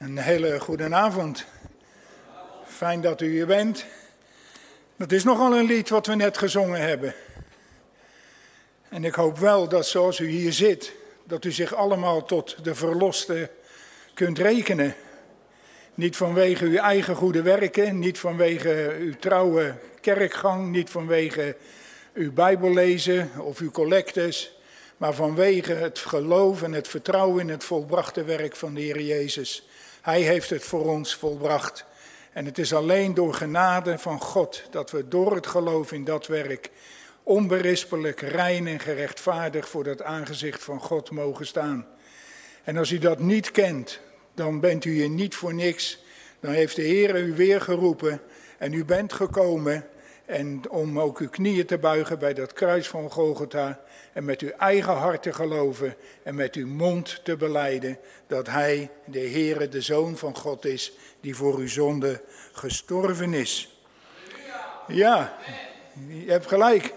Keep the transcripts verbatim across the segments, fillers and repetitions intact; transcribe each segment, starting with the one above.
Een hele goede avond. Fijn dat u hier bent. Dat is nogal een lied wat we net gezongen hebben. En ik hoop wel dat zoals u hier zit, dat u zich allemaal tot de verlosten kunt rekenen. Niet vanwege uw eigen goede werken, niet vanwege uw trouwe kerkgang, niet vanwege uw bijbellezen of uw collectes, maar vanwege het geloof en het vertrouwen in het volbrachte werk van de Heer Jezus. Hij heeft het voor ons volbracht. En het is alleen door genade van God dat we door het geloof in dat werk onberispelijk, rein en gerechtvaardigd voor het aangezicht van God mogen staan. En als u dat niet kent, dan bent u hier niet voor niks. Dan heeft de Heer u weer geroepen en u bent gekomen en om ook uw knieën te buigen bij dat kruis van Golgotha en met uw eigen hart te geloven en met uw mond te belijden dat Hij, de Heere, de Zoon van God is, die voor uw zonde gestorven is. Ja, je hebt gelijk.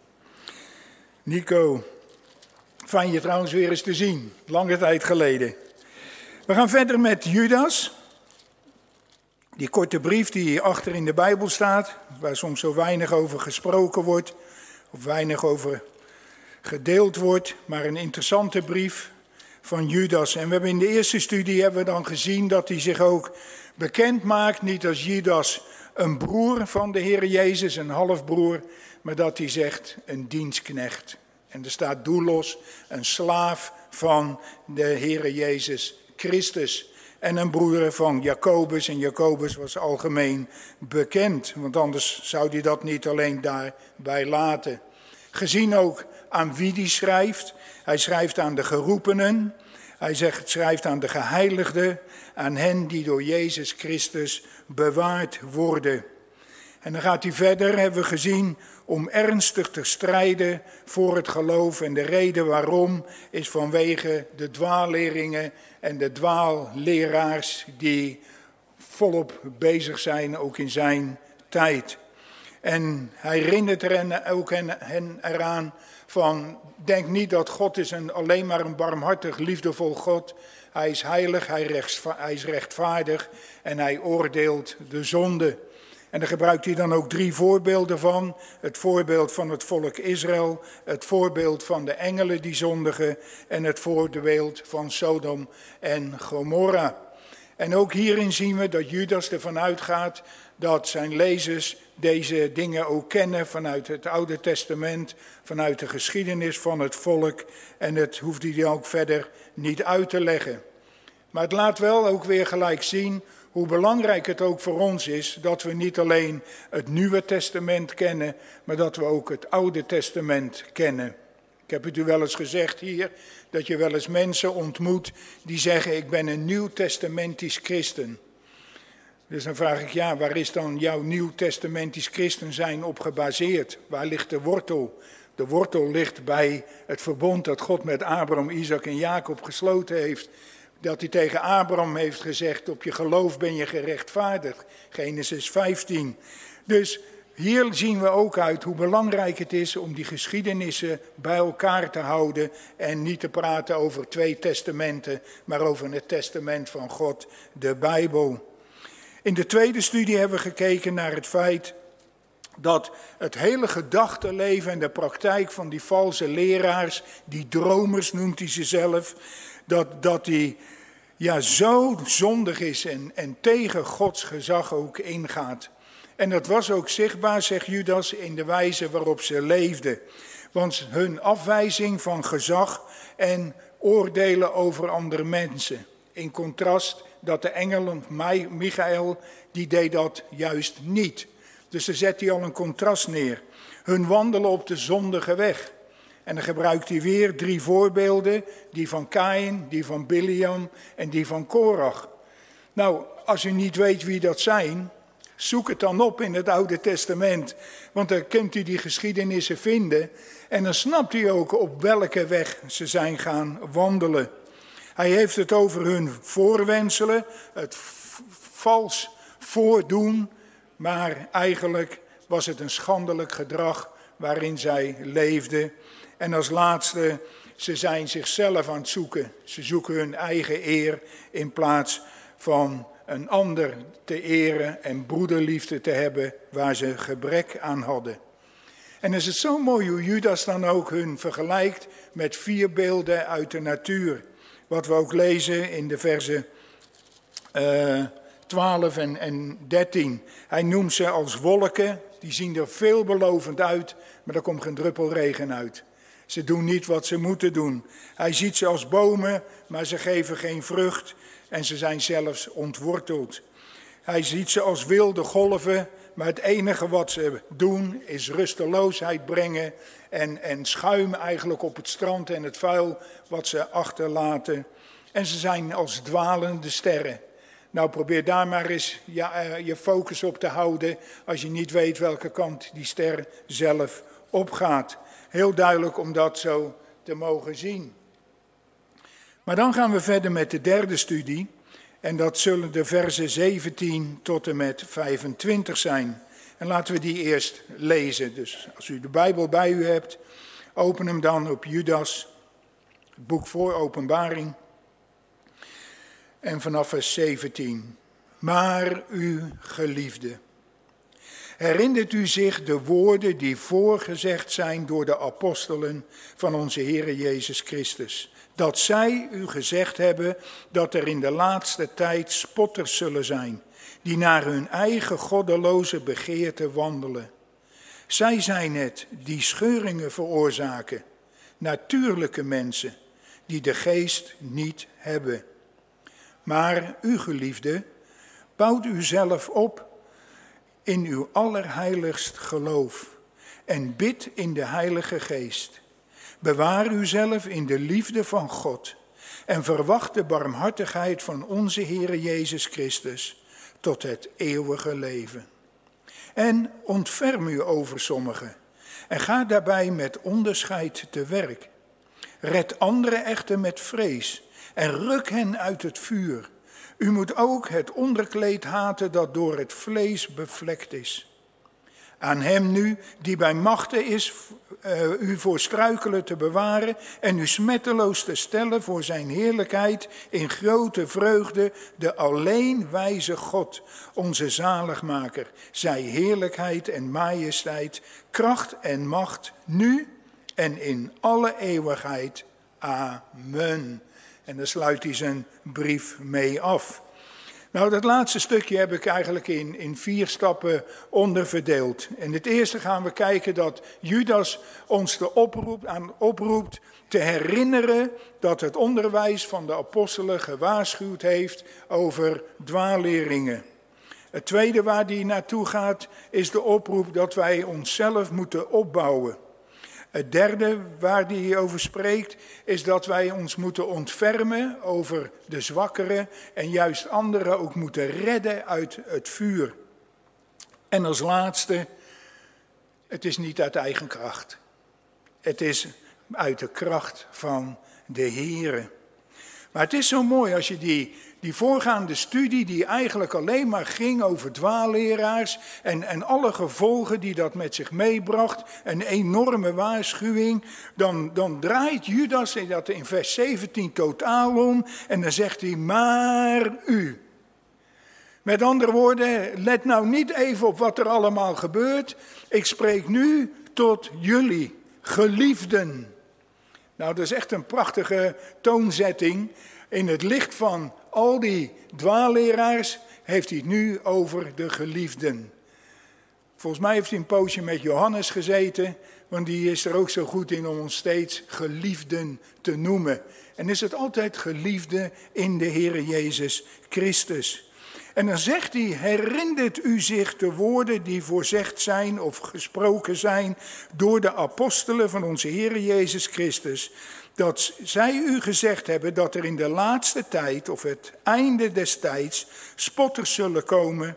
Nico, fijn je trouwens weer eens te zien, lange tijd geleden. We gaan verder met Judas. Die korte brief die hier achter in de Bijbel staat, waar soms zo weinig over gesproken wordt, of weinig over gedeeld wordt, maar een interessante brief van Judas. En we hebben in de eerste studie hebben we dan gezien dat hij zich ook bekend maakt, niet als Judas een broer van de Heer Jezus, een halfbroer, maar dat hij zegt een dienstknecht. En er staat doulos, een slaaf van de Heer Jezus Christus. En een broer van Jacobus. En Jacobus was algemeen bekend. Want anders zou hij dat niet alleen daarbij laten. Gezien ook aan wie hij schrijft. Hij schrijft aan de geroepenen. Hij zegt, schrijft aan de geheiligden. Aan hen die door Jezus Christus bewaard worden. En dan gaat hij verder, hebben we gezien, om ernstig te strijden voor het geloof. En de reden waarom is vanwege de dwaalleringen en de dwaalleraars die volop bezig zijn, ook in zijn tijd. En hij herinnert er ook hen eraan van, denk niet dat God is een, alleen maar een barmhartig, liefdevol God. Hij is heilig, hij is rechtvaardig en hij oordeelt de zonde. En daar gebruikt hij dan ook drie voorbeelden van. Het voorbeeld van het volk Israël, het voorbeeld van de engelen die zondigen en het voorbeeld van Sodom en Gomorra. En ook hierin zien we dat Judas ervan uitgaat dat zijn lezers deze dingen ook kennen vanuit het Oude Testament, vanuit de geschiedenis van het volk. En het hoeft hij ook verder niet uit te leggen. Maar het laat wel ook weer gelijk zien hoe belangrijk het ook voor ons is dat we niet alleen het Nieuwe Testament kennen, maar dat we ook het Oude Testament kennen. Ik heb het u wel eens gezegd hier, dat je wel eens mensen ontmoet die zeggen, ik ben een nieuwtestamentisch christen. Dus dan vraag ik, ja, waar is dan jouw nieuwtestamentisch christen zijn op gebaseerd? Waar ligt de wortel? De wortel ligt bij het verbond dat God met Abraham, Isaac en Jacob gesloten heeft. Dat hij tegen Abraham heeft gezegd, op je geloof ben je gerechtvaardigd. Genesis vijftien. Dus hier zien we ook uit hoe belangrijk het is om die geschiedenissen bij elkaar te houden. En niet te praten over twee testamenten, maar over het testament van God, de Bijbel. In de tweede studie hebben we gekeken naar het feit dat het hele gedachtenleven en de praktijk van die valse leraars, die dromers noemt hij ze zelf, dat, dat die ja, zo zondig is en, en tegen Gods gezag ook ingaat. En dat was ook zichtbaar, zegt Judas, in de wijze waarop ze leefden. Want hun afwijzing van gezag en oordelen over andere mensen. In contrast dat de engel Michael, die deed dat juist niet. Dus daar zet hij al een contrast neer. Hun wandelen op de zondige weg. En dan gebruikt hij weer drie voorbeelden, die van Kaïn, die van Biliam en die van Korach. Nou, als u niet weet wie dat zijn, zoek het dan op in het Oude Testament. Want dan kunt u die geschiedenissen vinden en dan snapt u ook op welke weg ze zijn gaan wandelen. Hij heeft het over hun voorwendselen, het v- vals voordoen, maar eigenlijk was het een schandelijk gedrag waarin zij leefden. En als laatste, ze zijn zichzelf aan het zoeken. Ze zoeken hun eigen eer in plaats van een ander te eren en broederliefde te hebben waar ze gebrek aan hadden. En is het zo mooi hoe Judas dan ook hun vergelijkt met vier beelden uit de natuur. Wat we ook lezen in de versen uh, twaalf en, en dertien. Hij noemt ze als wolken, die zien er veelbelovend uit, maar er komt geen druppel regen uit. Ze doen niet wat ze moeten doen. Hij ziet ze als bomen, maar ze geven geen vrucht en ze zijn zelfs ontworteld. Hij ziet ze als wilde golven, maar het enige wat ze doen is rusteloosheid brengen en, en schuim eigenlijk op het strand en het vuil wat ze achterlaten. En ze zijn als dwalende sterren. Nou, probeer daar maar eens ja, je focus op te houden als je niet weet welke kant die ster zelf opgaat. Heel duidelijk om dat zo te mogen zien. Maar dan gaan we verder met de derde studie. En dat zullen de versen zeventien tot en met vijfentwintig zijn. En laten we die eerst lezen. Dus als u de Bijbel bij u hebt, open hem dan op Judas, het boek voor Openbaring. En vanaf vers zeventien. Maar u geliefde, herinnert u zich de woorden die voorgezegd zijn door de apostelen van onze Heere Jezus Christus. Dat zij u gezegd hebben dat er in de laatste tijd spotters zullen zijn, die naar hun eigen goddeloze begeerte wandelen. Zij zijn het die scheuringen veroorzaken, natuurlijke mensen die de geest niet hebben. Maar u geliefde, bouwt u zelf op in uw allerheiligst geloof en bid in de Heilige Geest. Bewaar uzelf in de liefde van God en verwacht de barmhartigheid van onze Heere Jezus Christus tot het eeuwige leven. En ontferm u over sommigen en ga daarbij met onderscheid te werk. Red anderen echter met vrees en ruk hen uit het vuur. U moet ook het onderkleed haten dat door het vlees bevlekt is. Aan hem nu, die bij machte is uh, u voor struikelen te bewaren en u smetteloos te stellen voor zijn heerlijkheid in grote vreugde, de alleen wijze God, onze zaligmaker, zij heerlijkheid en majesteit, kracht en macht, nu en in alle eeuwigheid. Amen. En daar sluit hij zijn brief mee af. Nou, dat laatste stukje heb ik eigenlijk in, in vier stappen onderverdeeld. In het eerste gaan we kijken dat Judas ons de oproep, aan oproept te herinneren dat het onderwijs van de apostelen gewaarschuwd heeft over dwaalleringen. Het tweede waar die naartoe gaat is de oproep dat wij onszelf moeten opbouwen. Het derde waar hij over spreekt is dat wij ons moeten ontfermen over de zwakkeren en juist anderen ook moeten redden uit het vuur. En als laatste, het is niet uit eigen kracht. Het is uit de kracht van de Heere. Maar het is zo mooi als je die, die voorgaande studie die eigenlijk alleen maar ging over dwaalleraars en, en alle gevolgen die dat met zich meebracht, een enorme waarschuwing, dan, dan draait Judas dat in vers zeventien totaal om en dan zegt hij, maar u. Met andere woorden, let nou niet even op wat er allemaal gebeurt. Ik spreek nu tot jullie, geliefden. Nou, dat is echt een prachtige toonzetting. In het licht van al die dwaalleraars heeft hij het nu over de geliefden. Volgens mij heeft hij een poosje met Johannes gezeten, want die is er ook zo goed in om ons steeds geliefden te noemen. En is het altijd geliefde in de Heere Jezus Christus. En dan zegt hij, herinnert u zich de woorden die voorzegd zijn of gesproken zijn door de apostelen van onze Heere Jezus Christus. Dat zij u gezegd hebben dat er in de laatste tijd of het einde des tijds spotters zullen komen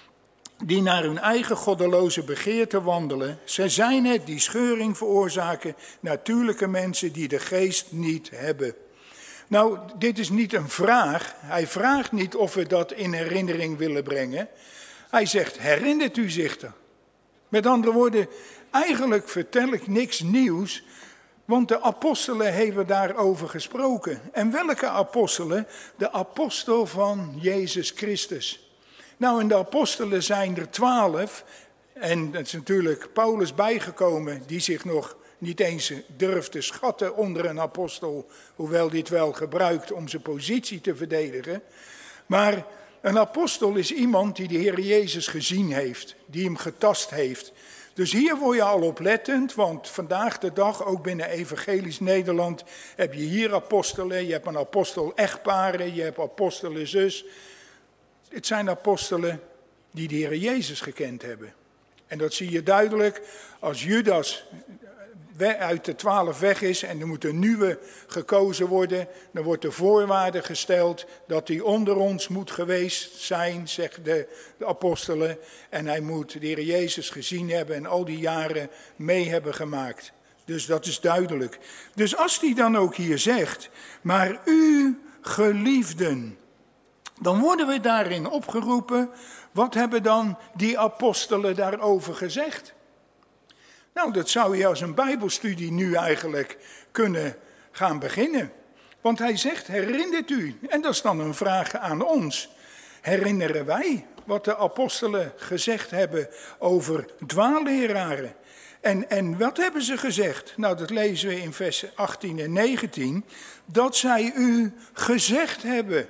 die naar hun eigen goddeloze begeerte wandelen. Zij zijn het die scheuring veroorzaken, natuurlijke mensen die de geest niet hebben. Nou, dit is niet een vraag. Hij vraagt niet of we dat in herinnering willen brengen. Hij zegt, herinnert u zich er? Met andere woorden, eigenlijk vertel ik niks nieuws. Want de apostelen hebben daarover gesproken. En welke apostelen? De apostel van Jezus Christus. Nou, en de apostelen zijn er twaalf. En dat is natuurlijk Paulus bijgekomen, die zich nog niet eens durft te schatten onder een apostel. Hoewel dit wel gebruikt om zijn positie te verdedigen. Maar een apostel is iemand die de Heer Jezus gezien heeft. Die hem getast heeft. Dus hier word je al oplettend, want vandaag de dag, ook binnen Evangelisch Nederland, heb je hier apostelen, je hebt een apostel echtparen, je hebt apostelen zus. Het zijn apostelen die de Heer Jezus gekend hebben. En dat zie je duidelijk als Judas uit de twaalf weg is en er moet een nieuwe gekozen worden. Dan wordt de voorwaarde gesteld dat hij onder ons moet geweest zijn, zeggen de, de apostelen. En hij moet de Heer Jezus gezien hebben en al die jaren mee hebben gemaakt. Dus dat is duidelijk. Dus als hij dan ook hier zegt, maar u geliefden, dan worden we daarin opgeroepen. Wat hebben dan die apostelen daarover gezegd? Nou, dat zou je als een bijbelstudie nu eigenlijk kunnen gaan beginnen. Want hij zegt, herinnert u? En dat is dan een vraag aan ons. Herinneren wij wat de apostelen gezegd hebben over dwaalleraren? En, en wat hebben ze gezegd? Nou, dat lezen we in vers achttien en negentien. Dat zij u gezegd hebben.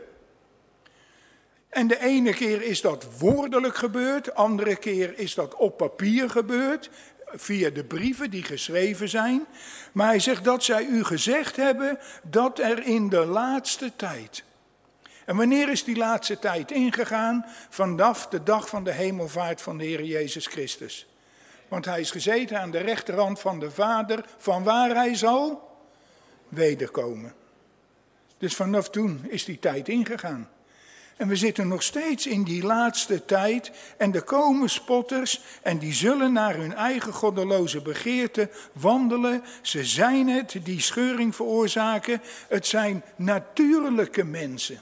En de ene keer is dat woordelijk gebeurd, de andere keer is dat op papier gebeurd, via de brieven die geschreven zijn. Maar hij zegt dat zij u gezegd hebben dat er in de laatste tijd. En wanneer is die laatste tijd ingegaan? Vanaf de dag van de hemelvaart van de Heer Jezus Christus. Want hij is gezeten aan de rechterhand van de Vader, van waar hij zal wederkomen. Dus vanaf toen is die tijd ingegaan. En we zitten nog steeds in die laatste tijd en er komen spotters en die zullen naar hun eigen goddeloze begeerte wandelen. Ze zijn het die scheuring veroorzaken. Het zijn natuurlijke mensen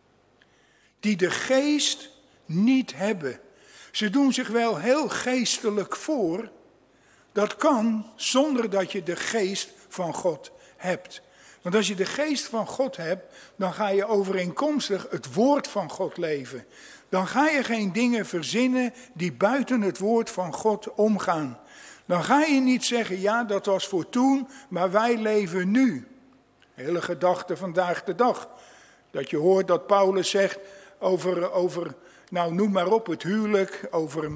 die de geest niet hebben. Ze doen zich wel heel geestelijk voor. Dat kan zonder dat je de geest van God hebt. Want als je de geest van God hebt, dan ga je overeenkomstig het woord van God leven. Dan ga je geen dingen verzinnen die buiten het woord van God omgaan. Dan ga je niet zeggen, ja dat was voor toen, maar wij leven nu. Hele gedachte vandaag de dag. Dat je hoort dat Paulus zegt over, over nou noem maar op, het huwelijk, over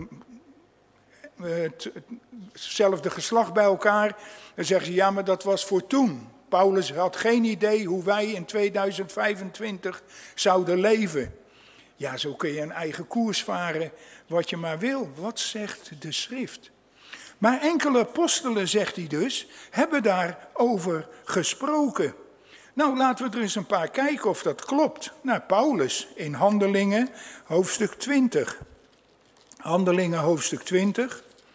het, hetzelfde geslacht bij elkaar. Dan zeggen ze, ja maar dat was voor toen. Paulus had geen idee hoe wij in tweeduizend vijfentwintig zouden leven. Ja, zo kun je een eigen koers varen, wat je maar wil. Wat zegt de schrift? Maar enkele apostelen, zegt hij dus, hebben daarover gesproken. Nou, laten we er eens een paar kijken of dat klopt. Nou, Paulus in Handelingen, hoofdstuk twintig. Handelingen, hoofdstuk twintig.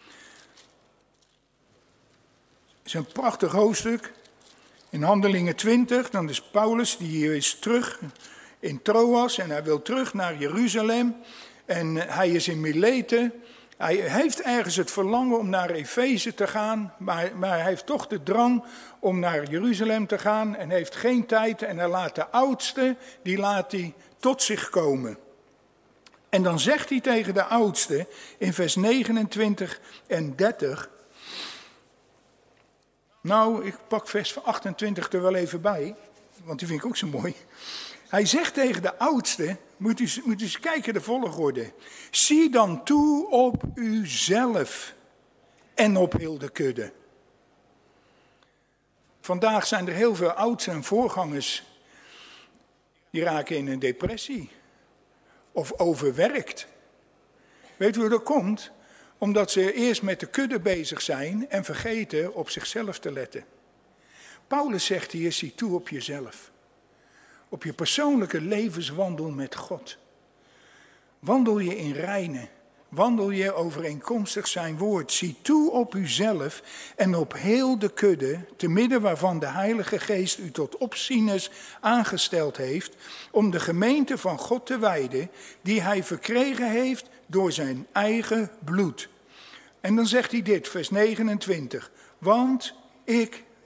Het is een prachtig hoofdstuk. In Handelingen twintig, dan is Paulus, die is terug in Troas en hij wil terug naar Jeruzalem. En hij is in Mileten. Hij heeft ergens het verlangen om naar Efeze te gaan, maar, maar hij heeft toch de drang om naar Jeruzalem te gaan en heeft geen tijd. En hij laat de oudste, die laat hij tot zich komen. En dan zegt hij tegen de oudste in vers negenentwintig en dertig... Nou, ik pak vers achtentwintig er wel even bij, want die vind ik ook zo mooi. Hij zegt tegen de oudste, moet u, moet u eens kijken de volgorde. Zie dan toe op uzelf en op heel de kudde. Vandaag zijn er heel veel oudsten en voorgangers die raken in een depressie of overwerkt. Weet u hoe dat komt? Omdat ze eerst met de kudde bezig zijn en vergeten op zichzelf te letten. Paulus zegt hier, zie toe op jezelf. Op je persoonlijke levenswandel met God. Wandel je in reine. Wandel je overeenkomstig zijn woord. Zie toe op uzelf en op heel de kudde, te midden waarvan de Heilige Geest u tot opzieners aangesteld heeft, om de gemeente van God te wijden, die hij verkregen heeft door zijn eigen bloed. En dan zegt hij dit, vers negenentwintig. Want ik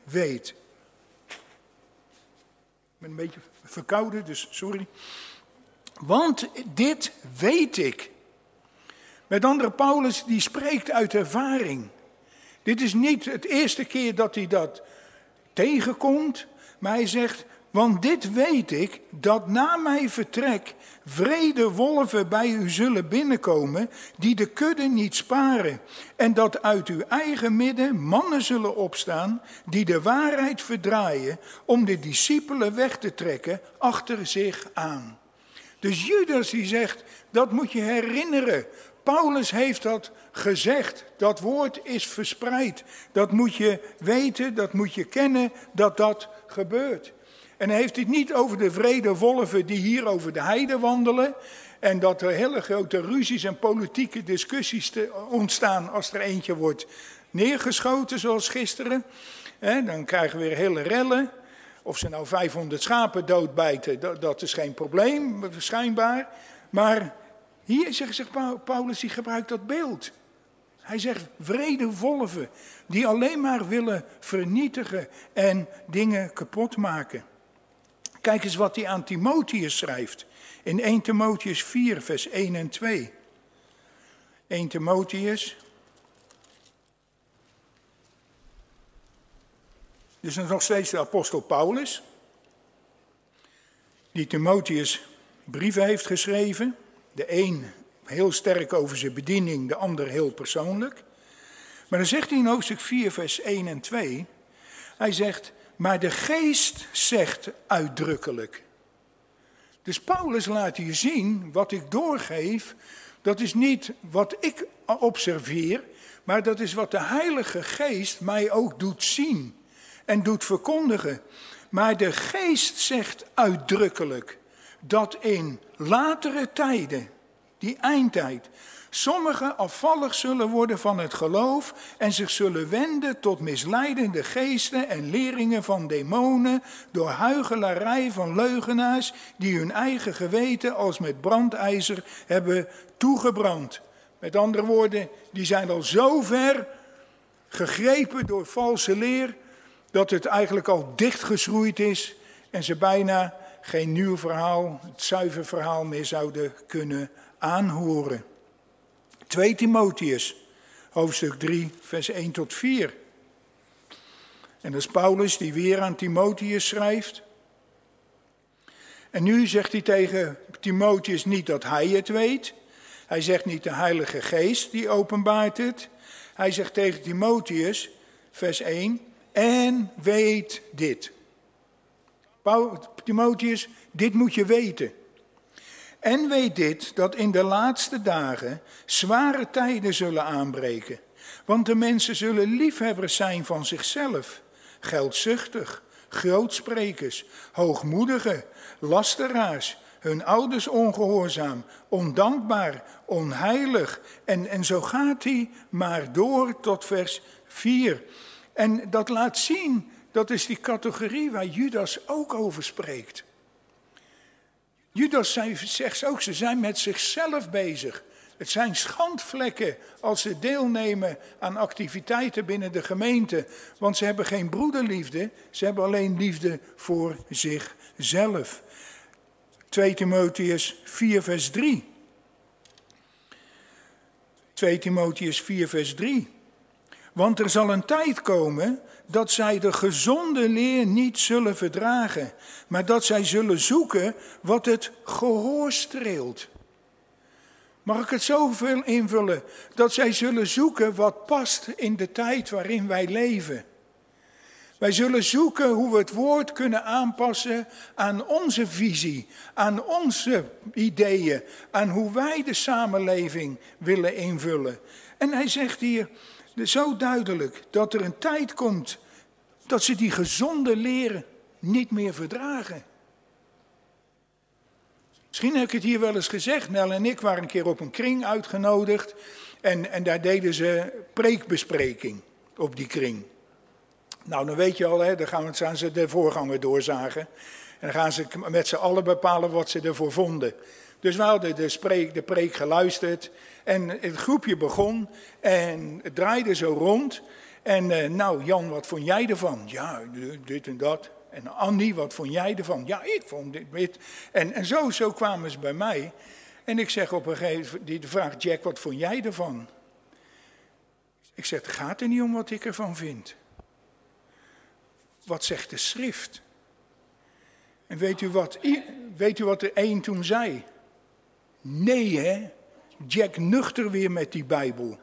weet. Ik ben een beetje verkouden, dus sorry. Want dit weet ik. Met andere, Paulus die spreekt uit ervaring. Dit is niet het eerste keer dat hij dat tegenkomt, maar hij zegt, want dit weet ik, dat na mijn vertrek wrede wolven bij u zullen binnenkomen, die de kudde niet sparen. En dat uit uw eigen midden mannen zullen opstaan, die de waarheid verdraaien, om de discipelen weg te trekken achter zich aan. Dus Judas die zegt, dat moet je herinneren. Paulus heeft dat gezegd, dat woord is verspreid. Dat moet je weten, dat moet je kennen, dat dat gebeurt. En hij heeft het niet over de wrede wolven die hier over de heide wandelen. En dat er hele grote ruzies en politieke discussies te ontstaan als er eentje wordt neergeschoten zoals gisteren. He, dan krijgen we weer hele rellen. Of ze nou vijfhonderd schapen doodbijten, dat, dat is geen probleem, schijnbaar. Maar hier zegt, zegt Paulus, die gebruikt dat beeld. Hij zegt wrede wolven die alleen maar willen vernietigen en dingen kapot maken. Kijk eens wat hij aan Timotheus schrijft. In eerste Timotheus vier, vers één en twee. eerste Timotheus. Dus dat is nog steeds de apostel Paulus. Die Timotheus brieven heeft geschreven. De een heel sterk over zijn bediening, de ander heel persoonlijk. Maar dan zegt hij in hoofdstuk vier, vers één en twee. Hij zegt, maar de geest zegt uitdrukkelijk. Dus Paulus laat hier zien, wat ik doorgeef, dat is niet wat ik observeer, maar dat is wat de Heilige Geest mij ook doet zien en doet verkondigen. Maar de geest zegt uitdrukkelijk dat in latere tijden, die eindtijd, sommigen afvallig zullen worden van het geloof en zich zullen wenden tot misleidende geesten en leringen van demonen door huichelarij van leugenaars die hun eigen geweten als met brandijzer hebben toegebrand. Met andere woorden, die zijn al zo ver gegrepen door valse leer dat het eigenlijk al dichtgeschroeid is en ze bijna geen nieuw verhaal, het zuiver verhaal meer zouden kunnen aanhoren. tweede Timotheus, hoofdstuk drie, vers één tot vier. En dat is Paulus die weer aan Timotheus schrijft. En nu zegt hij tegen Timotheus niet dat hij het weet. Hij zegt niet de Heilige Geest die openbaart het. Hij zegt tegen Timotheus, vers één, en weet dit. Timotheus, dit moet je weten. En weet dit, dat in de laatste dagen zware tijden zullen aanbreken. Want de mensen zullen liefhebbers zijn van zichzelf, geldzuchtig, grootsprekers, hoogmoedigen, lasteraars, hun ouders ongehoorzaam, ondankbaar, onheilig. En, en zo gaat hij maar door tot vers vier. En dat laat zien, dat is die categorie waar Judas ook over spreekt. Judas zegt ook, ze zijn met zichzelf bezig. Het zijn schandvlekken als ze deelnemen aan activiteiten binnen de gemeente. Want ze hebben geen broederliefde, ze hebben alleen liefde voor zichzelf. tweede Timotheus vier vers drie. tweede Timotheus vier vers drie. Want er zal een tijd komen dat zij de gezonde leer niet zullen verdragen, maar dat zij zullen zoeken wat het gehoor streelt. Mag ik het zoveel invullen? Dat zij zullen zoeken wat past in de tijd waarin wij leven. Wij zullen zoeken hoe we het woord kunnen aanpassen aan onze visie, aan onze ideeën, aan hoe wij de samenleving willen invullen. En hij zegt hier zo duidelijk dat er een tijd komt dat ze die gezonde leren niet meer verdragen. Misschien heb ik het hier wel eens gezegd. Nel en ik waren een keer op een kring uitgenodigd. En, en daar deden ze preekbespreking op die kring. Nou, dan weet je al, hè, dan gaan ze aan ze de voorganger doorzagen. En dan gaan ze met z'n allen bepalen wat ze ervoor vonden. Dus we hadden de, spreek, de preek geluisterd. En het groepje begon en het draaide zo rond. En uh, nou Jan, wat vond jij ervan? Ja, dit en dat. En Annie, wat vond jij ervan? Ja, ik vond dit. dit. En, en zo, zo kwamen ze bij mij. En ik zeg op een gegeven moment, die vraagt Jack, wat vond jij ervan? Ik zeg, het gaat er niet om wat ik ervan vind. Wat zegt de schrift? En weet u wat, weet u wat er één toen zei? Nee hè, Jack nuchter weer met die Bijbel.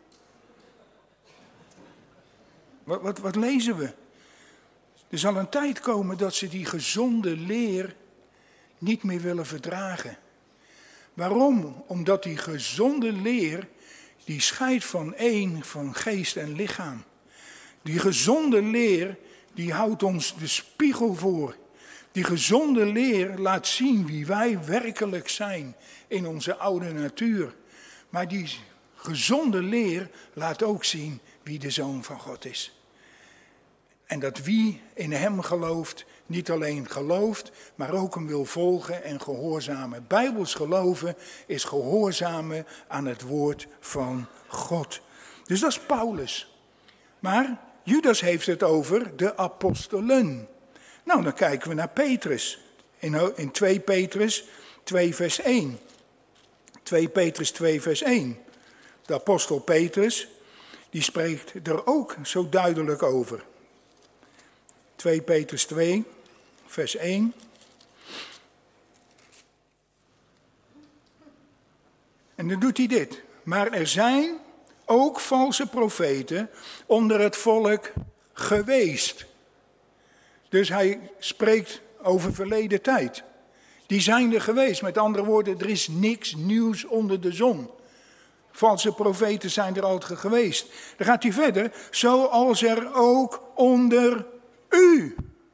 Wat, wat, wat lezen we? Er zal een tijd komen dat ze die gezonde leer niet meer willen verdragen. Waarom? Omdat die gezonde leer, die scheidt van één, van geest en lichaam. Die gezonde leer, die houdt ons de spiegel voor. Die gezonde leer laat zien wie wij werkelijk zijn in onze oude natuur. Maar die gezonde leer laat ook zien wie de Zoon van God is. En dat wie in hem gelooft, niet alleen gelooft, maar ook hem wil volgen en gehoorzamen. Bijbels geloven is gehoorzamen aan het woord van God. Dus dat is Paulus. Maar Judas heeft het over de apostelen. Nou, dan kijken we naar Petrus. In, in twee Petrus twee vers één. twee Petrus twee vers één. De apostel Petrus, die spreekt er ook zo duidelijk over. twee Petrus twee, vers één. En dan doet hij dit. Maar er zijn ook valse profeten onder het volk geweest. Dus hij spreekt over verleden tijd. Die zijn er geweest. Met andere woorden, er is niks nieuws onder de zon. Valse profeten zijn er altijd geweest. Dan gaat hij verder. Zoals er ook onder u.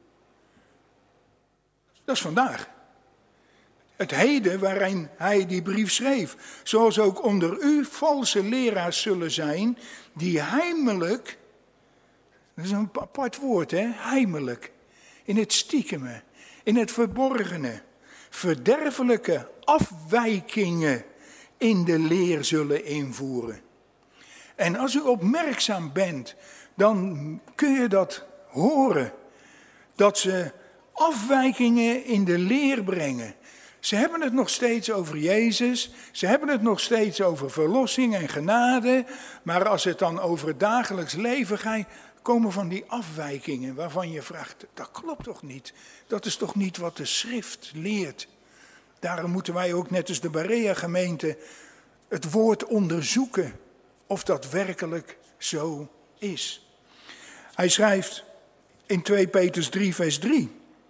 Dat is vandaag. Het heden waarin hij die brief schreef. Zoals ook onder u valse leraars zullen zijn. Die heimelijk. Dat is een apart woord, hè? Heimelijk. In het stiekeme. In het verborgene. Verderfelijke afwijkingen in de leer zullen invoeren. En als u opmerkzaam bent, dan kun je dat horen. Dat ze afwijkingen in de leer brengen. Ze hebben het nog steeds over Jezus. Ze hebben het nog steeds over verlossing en genade. Maar als het dan over het dagelijks leven gaat, komen van die afwijkingen waarvan je vraagt, dat klopt toch niet? Dat is toch niet wat de schrift leert? Daarom moeten wij ook net als de Berea-gemeente het woord onderzoeken of dat werkelijk zo is. Hij schrijft in twee Petrus drie vers drie.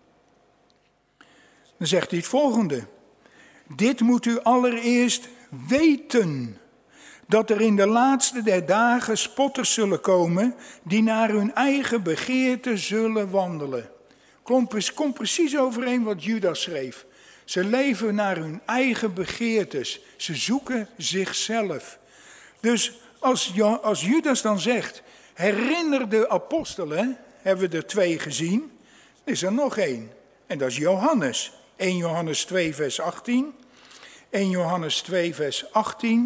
Dan zegt hij het volgende. Dit moet u allereerst weten, dat er in de laatste der dagen spotters zullen komen die naar hun eigen begeerte zullen wandelen. Komt, komt precies overeen wat Judas schreef. Ze leven naar hun eigen begeertes. Ze zoeken zichzelf. Dus als, als Judas dan zegt, herinner de apostelen, hebben we er twee gezien, is er nog één. En dat is Johannes. eerste Johannes twee vers achttien. eerste Johannes twee vers achttien.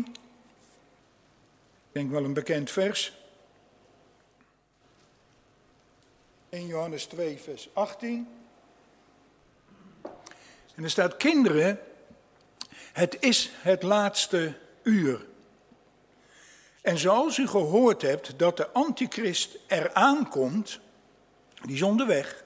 Ik denk wel een bekend vers. eerste Johannes twee vers achttien. En er staat, kinderen, het is het laatste uur. En zoals u gehoord hebt dat de antichrist eraan komt, die is onderweg,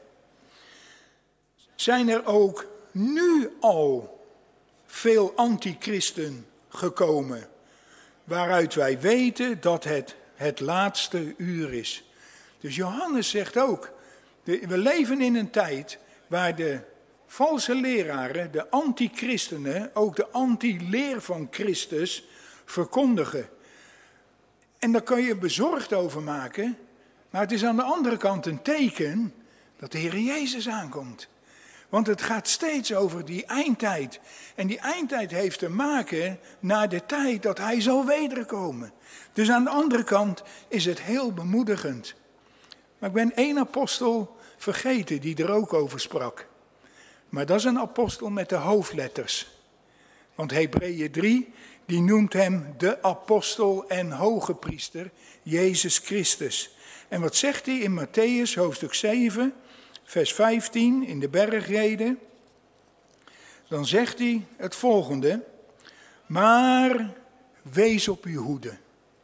zijn er ook nu al veel antichristen gekomen, waaruit wij weten dat het het laatste uur is. Dus Johannes zegt ook, we leven in een tijd waar de valse leraren, de antichristenen, ook de anti-leer van Christus verkondigen. En daar kan je bezorgd over maken, maar het is aan de andere kant een teken dat de Heer Jezus aankomt. Want het gaat steeds over die eindtijd. En die eindtijd heeft te maken na de tijd dat hij zal wederkomen. Dus aan de andere kant is het heel bemoedigend. Maar ik ben één apostel vergeten die er ook over sprak. Maar dat is een apostel met de hoofdletters. Want Hebreeën drie, die noemt hem de apostel en hoge priester, Jezus Christus. En wat zegt hij in Mattheüs hoofdstuk zeven, vers vijftien, in de bergrede? Dan zegt hij het volgende: maar wees op uw hoede.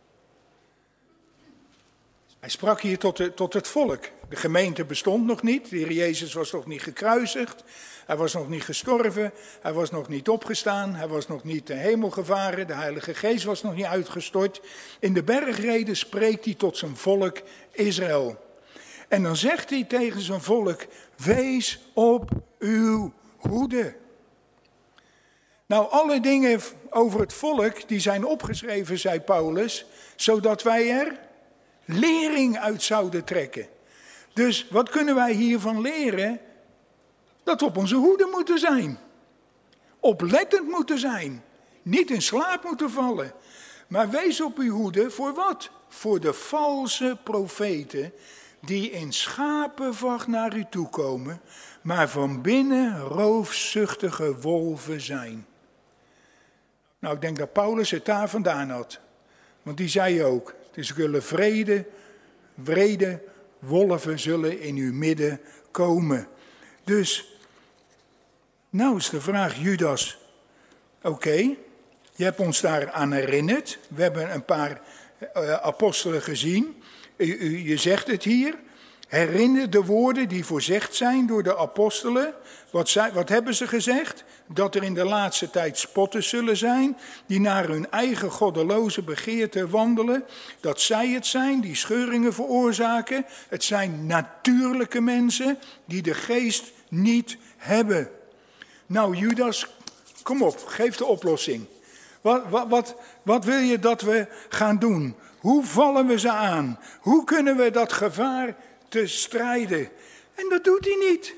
Hij sprak hier tot, de, tot het volk. De gemeente bestond nog niet. De Heer Jezus was nog niet gekruisigd. Hij was nog niet gestorven. Hij was nog niet opgestaan. Hij was nog niet ten hemel gevaren. De Heilige Geest was nog niet uitgestort. In de bergrede spreekt hij tot zijn volk Israël. En dan zegt hij tegen zijn volk: wees op uw hoede. Nou, alle dingen over het volk die zijn opgeschreven, zei Paulus, zodat wij er lering uit zouden trekken. Dus wat kunnen wij hiervan leren? Dat we op onze hoede moeten zijn. Oplettend moeten zijn. Niet in slaap moeten vallen. Maar wees op uw hoede voor wat? Voor de valse profeten die in schapenvacht naar u toe komen, maar van binnen roofzuchtige wolven zijn. Nou, ik denk dat Paulus het daar vandaan had. Want die zei ook: er zullen vrede, wrede wolven zullen in uw midden komen. Dus, nou is de vraag, Judas, oké, okay, je hebt ons daar aan herinnerd. We hebben een paar uh, apostelen gezien. U, u, je zegt het hier. Herinner de woorden die voorzegd zijn door de apostelen. Wat, zij, wat hebben ze gezegd? Dat er in de laatste tijd spotters zullen zijn, die naar hun eigen goddeloze begeerte wandelen. Dat zij het zijn die scheuringen veroorzaken. Het zijn natuurlijke mensen die de geest niet hebben. Nou, Judas, kom op, geef de oplossing. Wat, wat, wat, wat wil je dat we gaan doen? Hoe vallen we ze aan? Hoe kunnen we dat gevaar te strijden? En dat doet hij niet.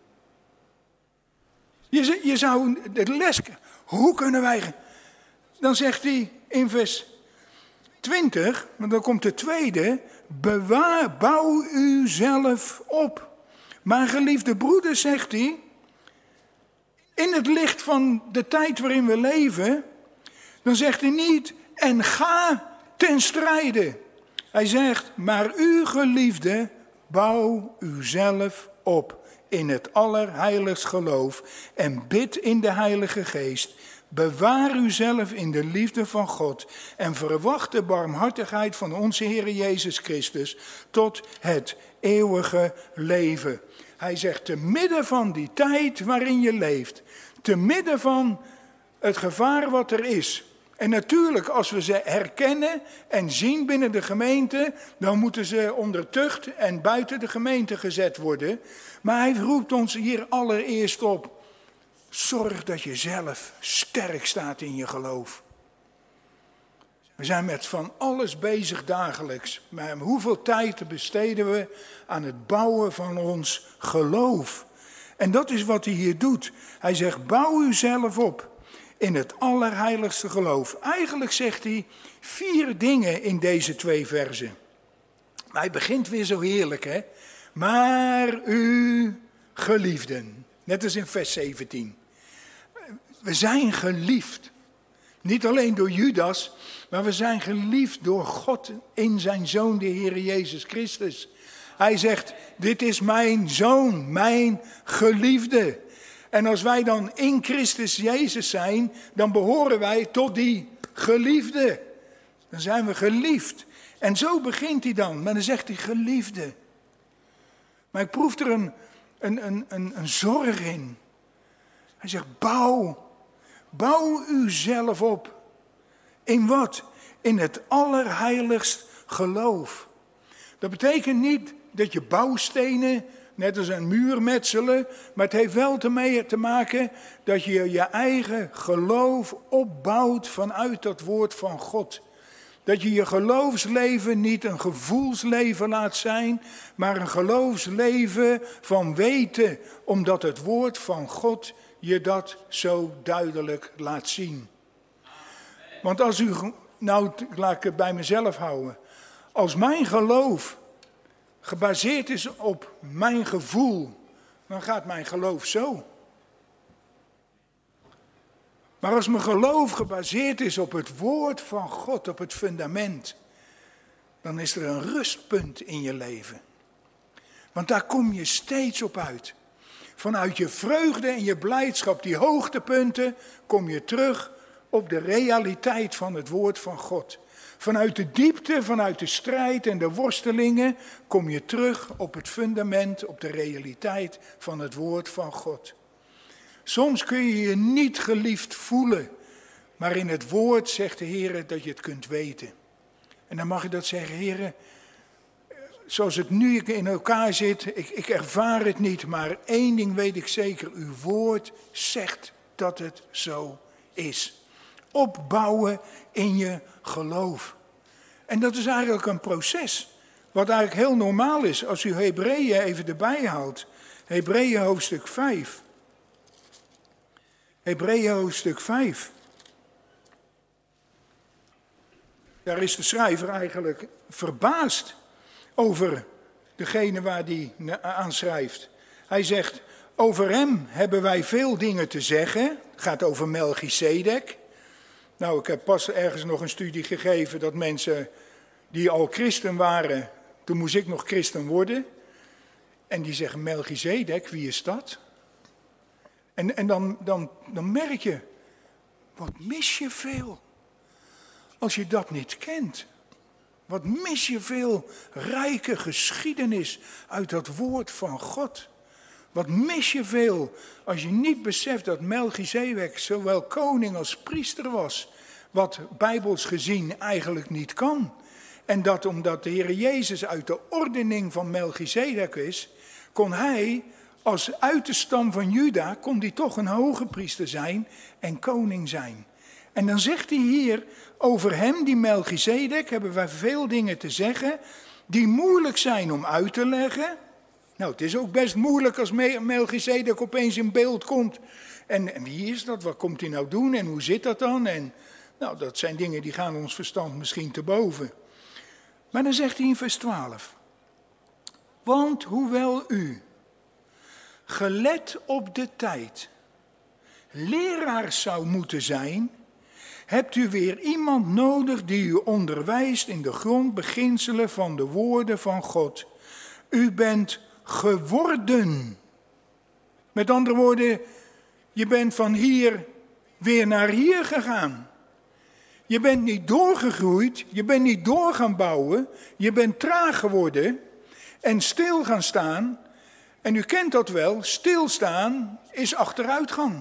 Je, je zou de les... Hoe kunnen wij... Dan zegt hij in vers twintig, want dan komt de tweede: bewaar, bouw u zelf op. Maar geliefde broeders, zegt hij, in het licht van de tijd waarin we leven, dan zegt hij niet: en ga ten strijde. Hij zegt: maar u geliefde, bouw uzelf op in het allerheiligst geloof en bid in de Heilige Geest. Bewaar uzelf in de liefde van God en verwacht de barmhartigheid van onze Heer Jezus Christus tot het eeuwige leven. Hij zegt, te midden van die tijd waarin je leeft, te midden van het gevaar wat er is. En natuurlijk, als we ze herkennen en zien binnen de gemeente, dan moeten ze onder tucht en buiten de gemeente gezet worden. Maar hij roept ons hier allereerst op: zorg dat je zelf sterk staat in je geloof. We zijn met van alles bezig dagelijks. Maar hoeveel tijd besteden we aan het bouwen van ons geloof? En dat is wat hij hier doet. Hij zegt, bouw uzelf op in het allerheiligste geloof. Eigenlijk zegt hij vier dingen in deze twee verzen. Maar hij begint weer zo heerlijk, hè? Maar u geliefden. Net als in vers zeventien. We zijn geliefd. Niet alleen door Judas, maar we zijn geliefd door God in zijn Zoon, de Heer Jezus Christus. Hij zegt, dit is mijn Zoon, mijn geliefde. En als wij dan in Christus Jezus zijn, dan behoren wij tot die geliefde. Dan zijn we geliefd. En zo begint hij dan, maar dan zegt hij geliefde. Maar ik proef er een, een, een, een, een zorg in. Hij zegt, bouw. Bouw uzelf op. In wat? In het allerheiligst geloof. Dat betekent niet dat je bouwstenen, net als een muur metselen, maar het heeft wel ermee te maken dat je je eigen geloof opbouwt vanuit dat woord van God. Dat je je geloofsleven niet een gevoelsleven laat zijn, maar een geloofsleven van weten, omdat het woord van God je dat zo duidelijk laat zien. Want als u, nou laat ik het bij mezelf houden, als mijn geloof gebaseerd is op mijn gevoel, dan gaat mijn geloof zo. Maar als mijn geloof gebaseerd is op het woord van God, op het fundament, dan is er een rustpunt in je leven. Want daar kom je steeds op uit. Vanuit je vreugde en je blijdschap, die hoogtepunten, kom je terug op de realiteit van het woord van God. Vanuit de diepte, vanuit de strijd en de worstelingen, kom je terug op het fundament, op de realiteit van het woord van God. Soms kun je je niet geliefd voelen, maar in het woord zegt de Heer dat je het kunt weten. En dan mag je dat zeggen, Heer, zoals het nu in elkaar zit, ik, ik ervaar het niet, maar één ding weet ik zeker, uw woord zegt dat het zo is. Opbouwen in je geloof. En dat is eigenlijk een proces, wat eigenlijk heel normaal is, als u Hebreeën even erbij haalt. Hebreeën hoofdstuk vijf. Hebreeën hoofdstuk vijf. Daar is de schrijver eigenlijk verbaasd over degene waar hij aan schrijft. Hij zegt, over hem hebben wij veel dingen te zeggen. Het gaat over Melchizedek. Nou, ik heb pas ergens nog een studie gegeven dat mensen die al christen waren, toen moest ik nog christen worden. En die zeggen, Melchizedek, wie is dat? En, en dan, dan, dan merk je, wat mis je veel als je dat niet kent. Wat mis je veel rijke geschiedenis uit dat woord van God. Wat mis je veel als je niet beseft dat Melchizedek zowel koning als priester was. Wat bijbels gezien eigenlijk niet kan. En dat omdat de Heer Jezus uit de ordening van Melchizedek is, kon hij als uit de stam van Juda, kon hij toch een hoge priester zijn en koning zijn. En dan zegt hij hier, over hem, die Melchizedek, hebben wij veel dingen te zeggen die moeilijk zijn om uit te leggen. Nou, het is ook best moeilijk als Melchizedek opeens in beeld komt. En, en wie is dat? Wat komt hij nou doen? En hoe zit dat dan? En nou, dat zijn dingen die gaan ons verstand misschien te boven. Maar dan zegt hij in vers twaalf. Want hoewel u, gelet op de tijd, leraars zou moeten zijn, hebt u weer iemand nodig die u onderwijst in de grondbeginselen van de woorden van God. U bent geworden. Met andere woorden, je bent van hier weer naar hier gegaan. Je bent niet doorgegroeid, je bent niet door gaan bouwen, je bent traag geworden en stil gaan staan. En u kent dat wel, stilstaan is achteruitgang.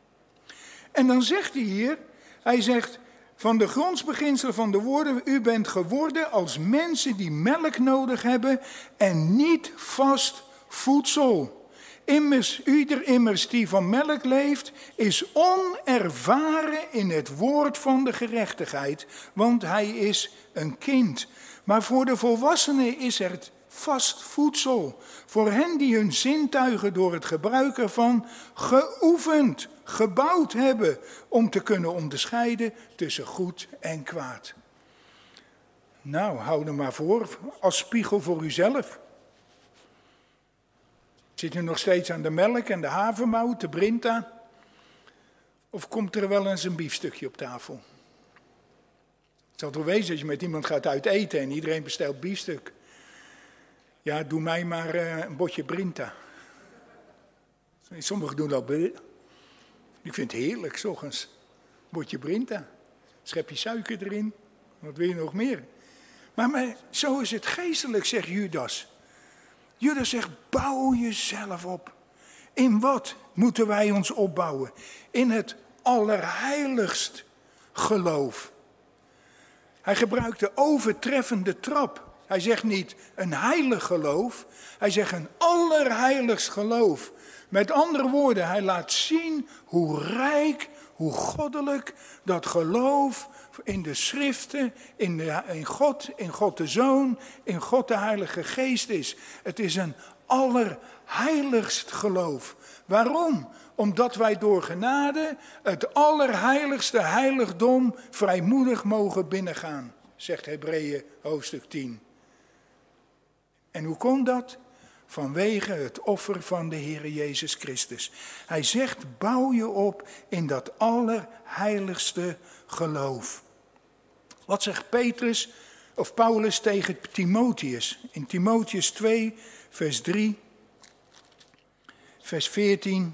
En dan zegt hij hier, hij zegt, van de grondsbeginselen van de woorden, u bent geworden als mensen die melk nodig hebben en niet vast voedsel. Immers, ieder immers die van melk leeft, is onervaren in het woord van de gerechtigheid, want hij is een kind. Maar voor de volwassenen is er vast voedsel, voor hen die hun zintuigen door het gebruik ervan geoefend, gebouwd hebben, om te kunnen onderscheiden tussen goed en kwaad. Nou, hou er maar voor, als spiegel voor uzelf. Zit u nog steeds aan de melk en de havermout, de Brinta? Of komt er wel eens een biefstukje op tafel? Het zal toch wezen als je met iemand gaat uit eten en iedereen bestelt biefstuk. Ja, doe mij maar uh, een botje Brinta. Sommigen doen dat. Ik vind het heerlijk, 's ochtends. Botje Brinta. Schep je suiker erin. Wat wil je nog meer? Maar, maar zo is het geestelijk, zegt Judas. Judas zegt, bouw jezelf op. In wat moeten wij ons opbouwen? In het allerheiligst geloof. Hij gebruikt de overtreffende trap. Hij zegt niet een heilig geloof, hij zegt een allerheiligst geloof. Met andere woorden, hij laat zien hoe rijk, hoe goddelijk dat geloof in de schriften, in, de, in God, in God de Zoon, in God de Heilige Geest is. Het is een allerheiligst geloof. Waarom? Omdat wij door genade het allerheiligste heiligdom vrijmoedig mogen binnengaan, zegt Hebreeën hoofdstuk tien. En hoe komt dat? Vanwege het offer van de Heer Jezus Christus. Hij zegt, bouw je op in dat allerheiligste geloof. Wat zegt Petrus? of Paulus tegen Timotheus. In Timotheus twee, vers drie, vers veertien.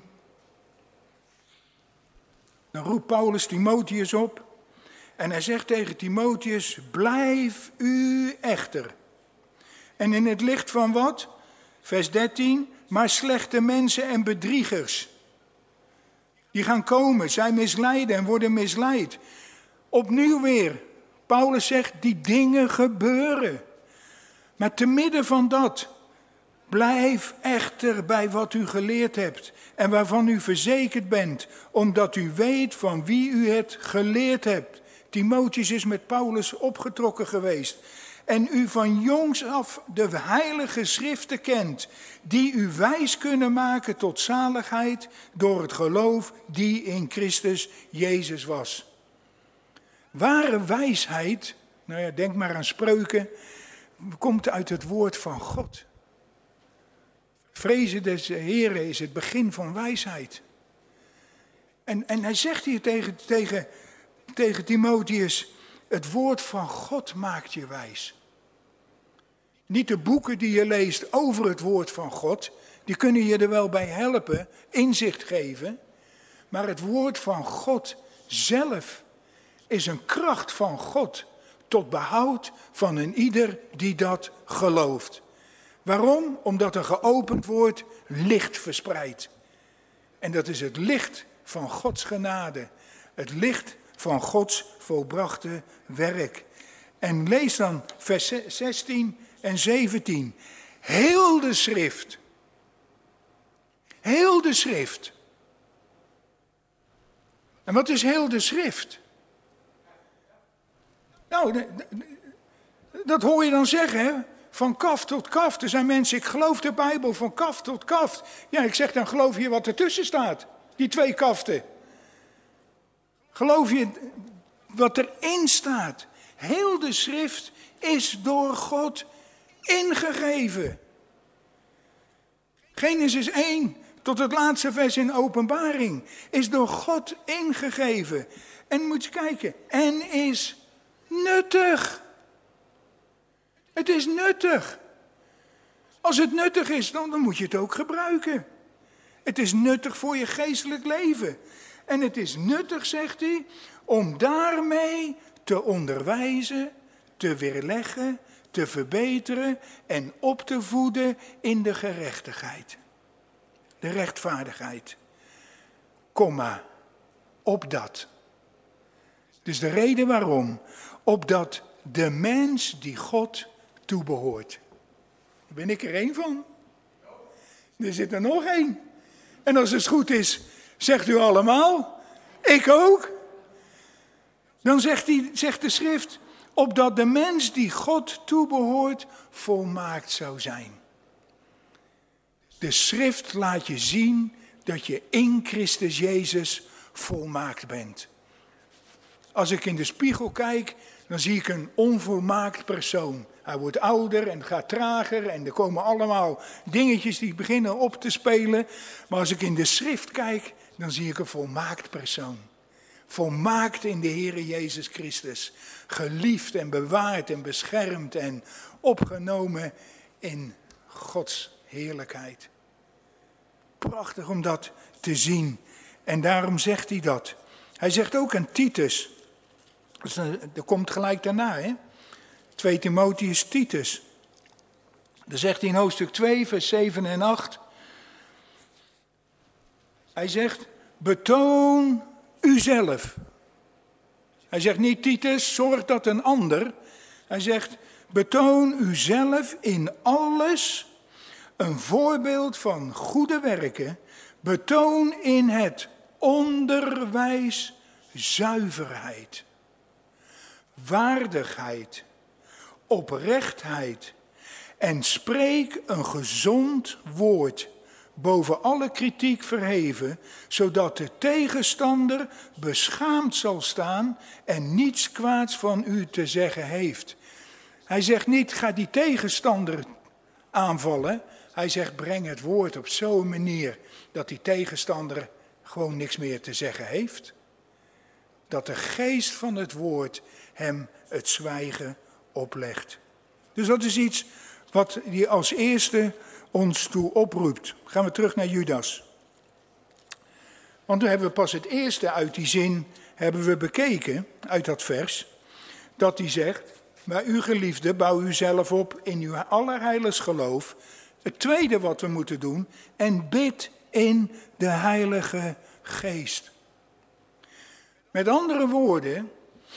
Dan roept Paulus Timotheus op. En hij zegt tegen Timotheus, blijf u echter. En in het licht van wat? Vers dertien, maar slechte mensen en bedriegers. Die gaan komen, zij misleiden en worden misleid. Opnieuw weer, Paulus zegt, die dingen gebeuren. Maar te midden van dat, blijf echter bij wat u geleerd hebt en waarvan u verzekerd bent, omdat u weet van wie u het geleerd hebt. Timotheus is met Paulus opgetrokken geweest. En u van jongs af de heilige schriften kent, die u wijs kunnen maken tot zaligheid door het geloof die in Christus Jezus was. Ware wijsheid, nou ja, denk maar aan Spreuken, komt uit het woord van God. Vrezen des Heren is het begin van wijsheid. En, en hij zegt hier tegen, tegen, tegen Timotheus, het woord van God maakt je wijs. Niet de boeken die je leest over het woord van God, die kunnen je er wel bij helpen, inzicht geven. Maar het woord van God zelf is een kracht van God tot behoud van een ieder die dat gelooft. Waarom? Omdat een geopend woord licht verspreidt. En dat is het licht van Gods genade. Het licht van Gods volbrachte werk. En lees dan vers zestien en zeventien. Heel de schrift. Heel de schrift. En wat is heel de schrift? Nou, dat hoor je dan zeggen, hè? Van kaf tot kaf. Er zijn mensen, ik geloof de Bijbel van kaf tot kaf. Ja, ik zeg dan, geloof je wat ertussen staat? Die twee kaften. Geloof je wat erin staat? Heel de schrift is door God ingegeven. Genesis één tot het laatste vers in Openbaring is door God ingegeven. En moet je kijken, en is nuttig. Het is nuttig. Als het nuttig is, dan, dan moet je het ook gebruiken. Het is nuttig voor je geestelijk leven. En het is nuttig, zegt hij, om daarmee te onderwijzen, te weerleggen, te verbeteren en op te voeden in de gerechtigheid. De rechtvaardigheid. Komma, opdat. Dus de reden waarom, opdat de mens die God toebehoort. Daar ben ik er één van. Er zit er nog één. En als het goed is, zegt u allemaal, ik ook. Dan zegt, die, zegt de schrift, opdat de mens die God toebehoort volmaakt zou zijn. De schrift laat je zien dat je in Christus Jezus volmaakt bent. Als ik in de spiegel kijk, dan zie ik een onvolmaakt persoon. Hij wordt ouder en gaat trager en er komen allemaal dingetjes die beginnen op te spelen. Maar als ik in de schrift kijk, dan zie ik een volmaakt persoon. Volmaakt in de Heere Jezus Christus. Geliefd en bewaard en beschermd en opgenomen in Gods heerlijkheid. Prachtig om dat te zien. En daarom zegt hij dat. Hij zegt ook aan Titus. Dat komt gelijk daarna, hè? twee Timotheus Titus. Dan zegt hij in hoofdstuk twee, vers zeven en acht. Hij zegt, betoon uzelf. Hij zegt niet, Titus, zorg dat een ander. Hij zegt, betoon uzelf in alles een voorbeeld van goede werken. Betoon in het onderwijs zuiverheid, waardigheid, oprechtheid en spreek een gezond woord, boven alle kritiek verheven, zodat de tegenstander beschaamd zal staan en niets kwaads van u te zeggen heeft. Hij zegt niet, ga die tegenstander aanvallen. Hij zegt, breng het woord op zo'n manier dat die tegenstander gewoon niks meer te zeggen heeft. Dat de geest van het woord hem het zwijgen oplegt. Dus dat is iets wat hij als eerste ons toe oproept. Gaan we terug naar Judas. Want toen hebben we pas het eerste uit die zin hebben we bekeken, uit dat vers, dat hij zegt, maar u geliefde, bouw u zelf op in uw allerheiligst geloof. Het tweede wat we moeten doen, en bid in de Heilige Geest. Met andere woorden,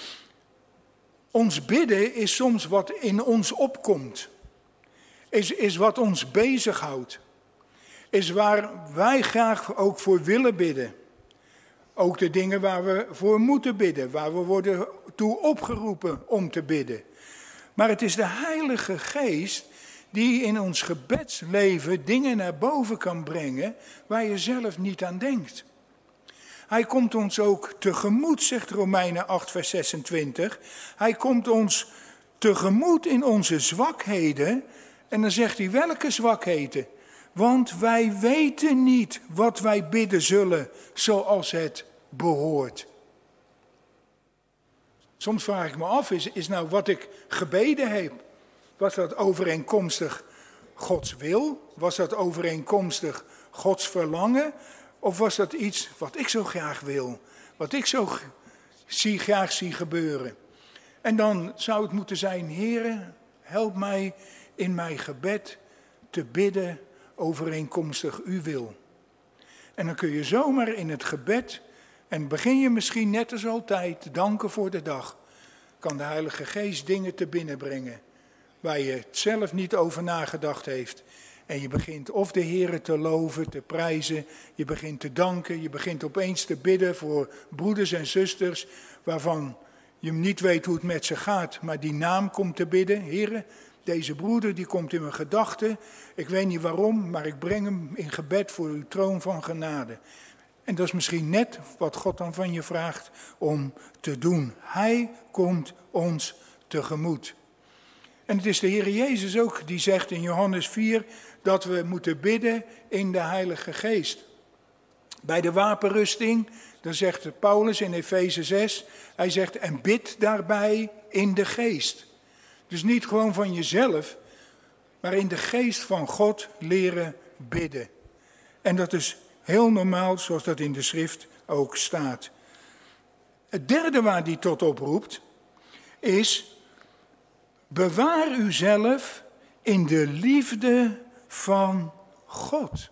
ons bidden is soms wat in ons opkomt. Is, is wat ons bezighoudt. Is waar wij graag ook voor willen bidden. Ook de dingen waar we voor moeten bidden. Waar we worden toe opgeroepen om te bidden. Maar het is de Heilige Geest die in ons gebedsleven dingen naar boven kan brengen waar je zelf niet aan denkt. Hij komt ons ook tegemoet, zegt Romeinen acht vers zesentwintig. Hij komt ons tegemoet in onze zwakheden. En dan zegt hij welke zwakheden? Want wij weten niet wat wij bidden zullen zoals het behoort. Soms vraag ik me af, is, is nou wat ik gebeden heb, was dat overeenkomstig Gods wil? Was dat overeenkomstig Gods verlangen? Of was dat iets wat ik zo graag wil? Wat ik zo zie, graag zie gebeuren? En dan zou het moeten zijn, Heere, help mij in mijn gebed te bidden overeenkomstig uw wil. En dan kun je zomaar in het gebed, en begin je misschien net als altijd, danken voor de dag, kan de Heilige Geest dingen te binnen brengen waar je het zelf niet over nagedacht heeft. En je begint of de Heere te loven, te prijzen, je begint te danken, je begint opeens te bidden voor broeders en zusters waarvan je niet weet hoe het met ze gaat, maar die naam komt te bidden. Heere, deze broeder die komt in mijn gedachten, ik weet niet waarom, maar ik breng hem in gebed voor uw troon van genade. En dat is misschien net wat God dan van je vraagt om te doen. Hij komt ons tegemoet. En het is de Heer Jezus ook die zegt in Johannes vier dat we moeten bidden in de Heilige Geest. Bij de wapenrusting, dan zegt Paulus in Efeze zes, hij zegt en bid daarbij in de Geest. Dus niet gewoon van jezelf, maar in de Geest van God leren bidden. En dat is heel normaal, zoals dat in de schrift ook staat. Het derde waar die tot oproept, is bewaar uzelf in de liefde van God.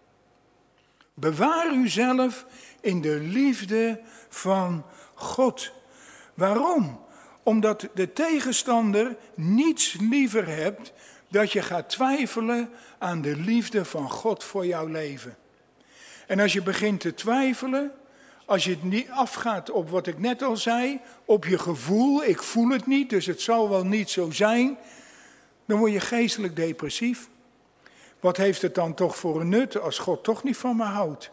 Bewaar uzelf in de liefde van God. Waarom? Omdat de tegenstander niets liever hebt dat je gaat twijfelen aan de liefde van God voor jouw leven. En als je begint te twijfelen, als je het niet afgaat op wat ik net al zei, op je gevoel, ik voel het niet, dus het zal wel niet zo zijn, dan word je geestelijk depressief. Wat heeft het dan toch voor een nut als God toch niet van me houdt?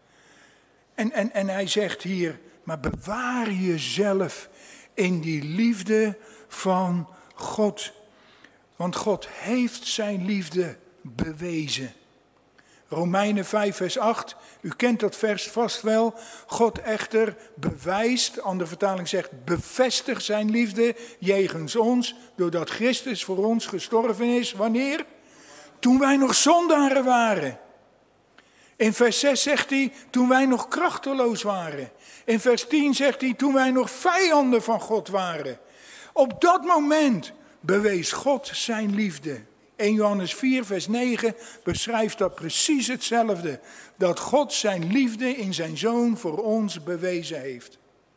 En, en, en hij zegt hier, maar bewaar jezelf in die liefde van God. Want God heeft zijn liefde bewezen. Romeinen vijf vers acht, u kent dat vers vast wel. God echter bewijst, andere vertaling zegt, bevestigt zijn liefde jegens ons, doordat Christus voor ons gestorven is. Wanneer? Toen wij nog zondaren waren. In vers zes zegt hij, toen wij nog krachteloos waren. In vers tien zegt hij, toen wij nog vijanden van God waren. Op dat moment bewees God zijn liefde. eerste Johannes vier vers negen beschrijft dat precies hetzelfde. Dat God zijn liefde in zijn zoon voor ons bewezen heeft.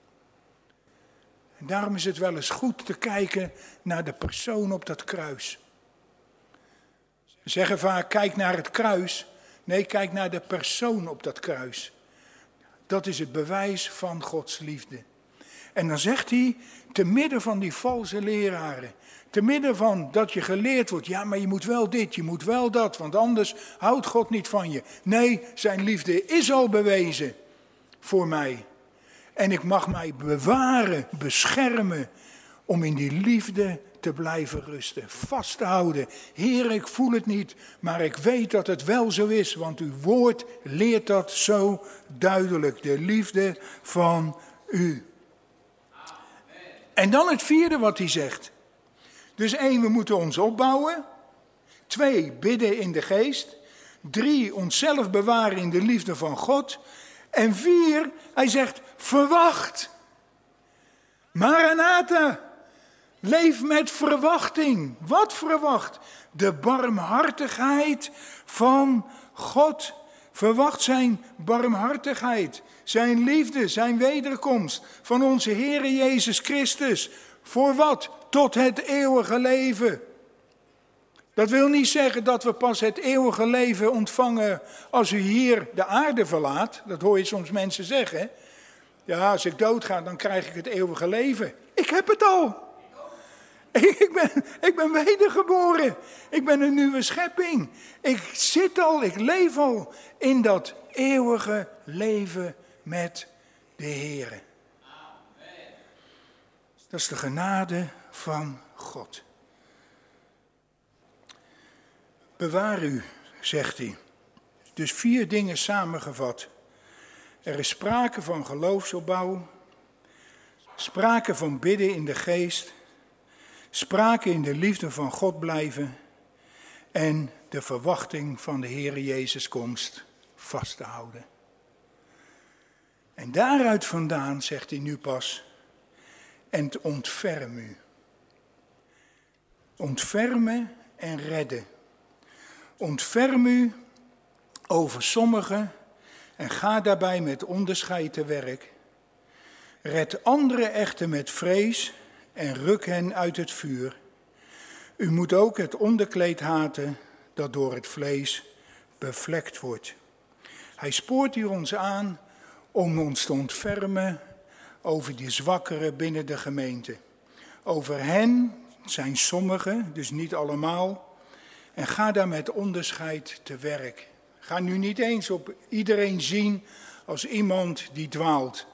En daarom is het wel eens goed te kijken naar de persoon op dat kruis. We zeggen vaak, kijk naar het kruis. Nee, kijk naar de persoon op dat kruis. Dat is het bewijs van Gods liefde. En dan zegt hij, te midden van die valse leraren, te midden van dat je geleerd wordt, ja, maar je moet wel dit, je moet wel dat, want anders houdt God niet van je. Nee, zijn liefde is al bewezen voor mij. En ik mag mij bewaren, beschermen, om in die liefde te blijven rusten, vast te houden. Heer, ik voel het niet, maar ik weet dat het wel zo is, want uw woord leert dat zo duidelijk. De liefde van u. En dan het vierde wat hij zegt. Dus één, we moeten ons opbouwen. Twee, bidden in de geest. Drie, onszelf bewaren in de liefde van God. En vier, hij zegt, verwacht. Maranatha. Leef met verwachting. Wat verwacht? De barmhartigheid van God. Verwacht zijn barmhartigheid, zijn liefde, zijn wederkomst van onze Heere Jezus Christus. Voor wat? Tot het eeuwige leven. Dat wil niet zeggen dat we pas het eeuwige leven ontvangen als u hier de aarde verlaat. Dat hoor je soms mensen zeggen. Ja, als ik doodga, dan krijg ik het eeuwige leven. Ik heb het al. Ik ben, ik ben wedergeboren. Ik ben een nieuwe schepping. Ik zit al, ik leef al in dat eeuwige leven met de Heere. Dat is de genade van God. Bewaar u, zegt hij. Dus vier dingen samengevat. Er is sprake van geloofsopbouw. Sprake van bidden in de geest. Sprake in de liefde van God blijven. En de verwachting van de Heere Jezus komst vast te houden. En daaruit vandaan zegt hij nu pas. En ontferm u. Ontfermen en redden. Ontferm u over sommigen en ga daarbij met onderscheid te werk. Red anderen echter met vrees en ruk hen uit het vuur. U moet ook het onderkleed haten dat door het vlees bevlekt wordt. Hij spoort hier ons aan om ons te ontfermen over die zwakkeren binnen de gemeente. Over hen zijn sommigen, dus niet allemaal. En ga daar met onderscheid te werk. Ga nu niet eens op iedereen zien als iemand die dwaalt.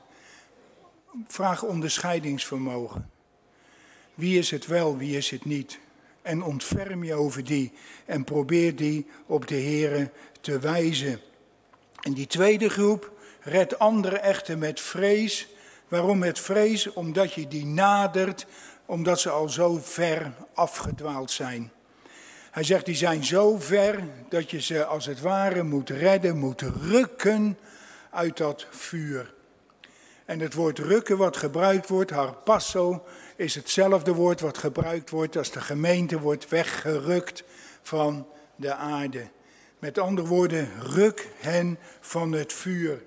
Vraag onderscheidingsvermogen. Wie is het wel, wie is het niet? En ontferm je over die en probeer die op de Heere te wijzen. En die tweede groep, red anderen echter met vrees. Waarom met vrees? Omdat je die nadert, omdat ze al zo ver afgedwaald zijn. Hij zegt, die zijn zo ver dat je ze als het ware moet redden, moet rukken uit dat vuur. En het woord rukken wat gebruikt wordt, harpasso, is hetzelfde woord wat gebruikt wordt als de gemeente wordt weggerukt van de aarde. Met andere woorden, ruk hen van het vuur.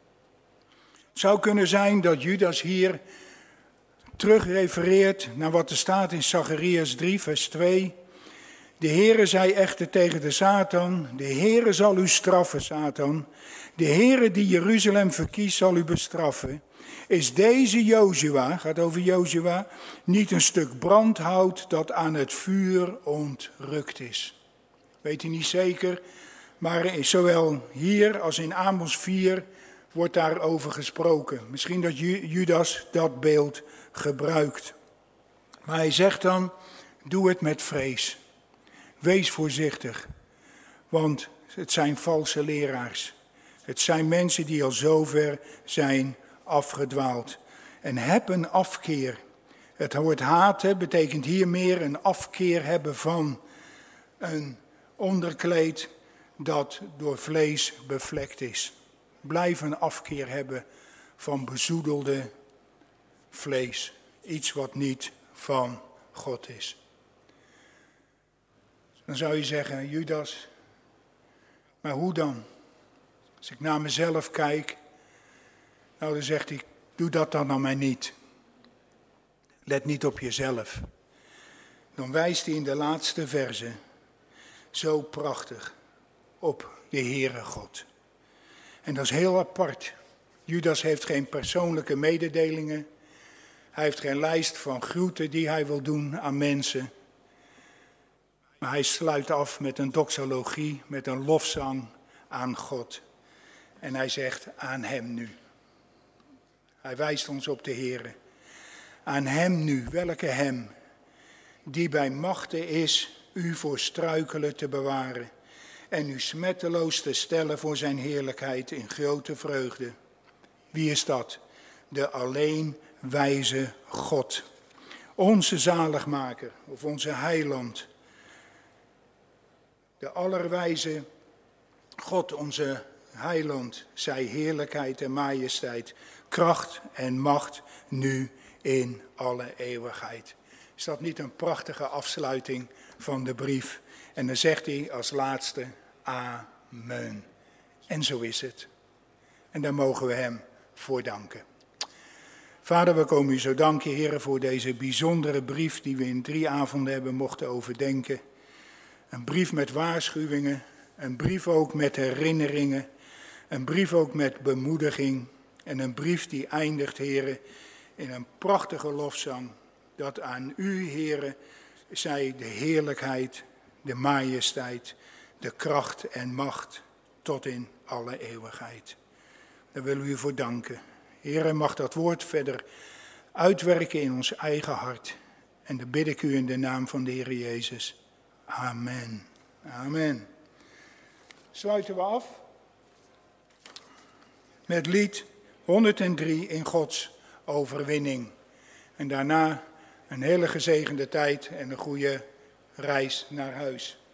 Het zou kunnen zijn dat Judas hier terugrefereert naar wat er staat in Zacharias drie, vers twee. De Heere zei echter tegen de Satan, de Heere zal u straffen, Satan. De Heere die Jeruzalem verkiest zal u bestraffen. Is deze Jozua, gaat over Jozua, niet een stuk brandhout dat aan het vuur ontrukt is? Weet u niet zeker, maar zowel hier als in Amos vier wordt daarover gesproken. Misschien dat Judas dat beeld gebruikt. Maar hij zegt dan, doe het met vrees. Wees voorzichtig, want het zijn valse leraars. Het zijn mensen die al zover zijn afgedwaald. En heb een afkeer. Het woord haten betekent hier meer een afkeer hebben van een onderkleed dat door vlees bevlekt is. Blijf een afkeer hebben van bezoedelde vlees. Iets wat niet van God is. Dan zou je zeggen, Judas, maar hoe dan? Als ik naar mezelf kijk, nou dan zegt hij, doe dat dan aan mij niet. Let niet op jezelf. Dan wijst hij in de laatste verse, zo prachtig, op de Heere God. En dat is heel apart. Judas heeft geen persoonlijke mededelingen. Hij heeft geen lijst van groeten die hij wil doen aan mensen. Maar hij sluit af met een doxologie, met een lofzang aan God. En hij zegt aan hem nu. Hij wijst ons op de Heere. Aan hem nu, welke hem? Die bij machte is u voor struikelen te bewaren. En u smetteloos te stellen voor zijn heerlijkheid in grote vreugde. Wie is dat? De alleen wijze God. onze zaligmaker of onze heiland. De allerwijze God, onze heiland, zij heerlijkheid en majesteit, kracht en macht nu in alle eeuwigheid. Is dat niet een prachtige afsluiting van de brief? En dan zegt hij als laatste, amen. En zo is het. En daar mogen we hem voor danken. Vader, we komen u zo danken, Heer, voor deze bijzondere brief die we in drie avonden hebben mochten overdenken. Een brief met waarschuwingen, een brief ook met herinneringen, een brief ook met bemoediging en een brief die eindigt, Heer, in een prachtige lofzang. Dat aan u, Heer, zij de heerlijkheid, de majesteit, de kracht en macht tot in alle eeuwigheid. Daar willen we u voor danken. Heer, mag dat woord verder uitwerken in ons eigen hart. En dat bid ik u in de naam van de Heer Jezus. Amen. Amen. Sluiten we af met lied honderddrie in Gods overwinning. En daarna een hele gezegende tijd en een goede reis naar huis.